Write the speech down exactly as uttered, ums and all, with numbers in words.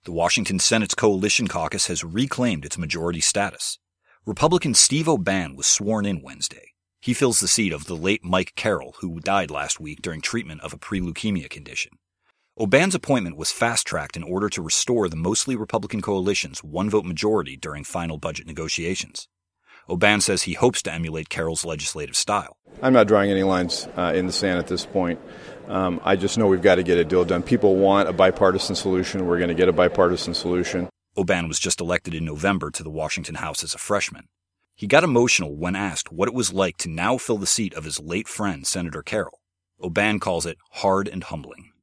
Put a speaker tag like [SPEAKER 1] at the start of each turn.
[SPEAKER 1] The Washington Senate's Coalition Caucus has reclaimed its majority status. Republican Steve O'Bannon was sworn in Wednesday. He fills the seat of the late Mike Carroll, who died last week during treatment of a pre-leukemia condition. O'Bannon's appointment was fast-tracked in order to restore the mostly Republican coalition's one-vote majority during final budget negotiations. O'Bannon says he hopes to emulate Carroll's legislative style.
[SPEAKER 2] I'm not drawing any lines uh, in the sand at this point. Um, I just know we've got to get a deal done. People want a bipartisan solution. We're going to get a bipartisan solution.
[SPEAKER 1] O'Bannon was just elected in November to the Washington House as a freshman. He got emotional when asked what it was like to now fill the seat of his late friend, Senator Carroll. O'Bannon calls it hard and humbling.